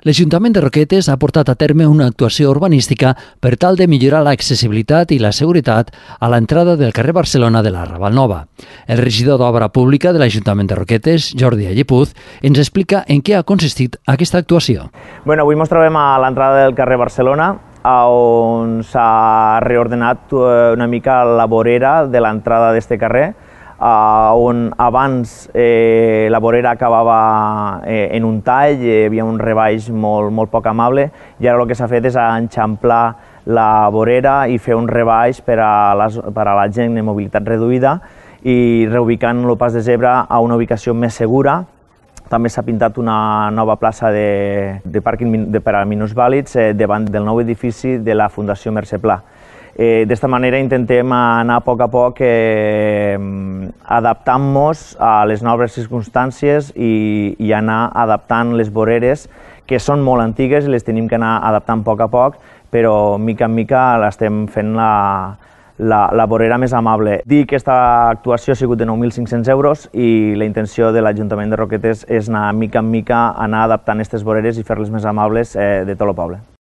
L'Ajuntament de Roquetes ha portat a terme una actuació urbanística per tal de millorar l'accessibilitat i la seguretat a l'entrada del carrer Barcelona de la Raval Nova. El regidor d'Obra Pública de l'Ajuntament de Roquetes, Jordi Allepuz, ens explica en què ha consistit aquesta actuació. Avui ens trobem a l'entrada del carrer Barcelona, on s'ha reordenat una mica la vorera de l'entrada d'aquest carrer, on abans la vorera acabava en un tall, hi havia un rebaix molt poc amable, i ara el que s'ha fet és enxamplar la vorera i fer un rebaix per a la gent de mobilitat reduïda i reubicant el pas de zebra a una ubicació més segura. També s'ha pintat una nova plaça de pàrquing per a minusvàlids davant del nou edifici de la Fundació Mercè Pla. D'esta manera intentem anar a poc adaptant-nos a les noves circumstàncies i anar adaptant les voreres, que són molt antigues i les tenim que anar adaptant a poc, però mica en mica l'estem fent la vorera més amable. Dir que aquesta actuació ha sigut de 9.500 euros i la intenció de l'Ajuntament de Roquetes és anar mica en mica, anar adaptant aquestes voreres i fer-les més amables de tot el poble.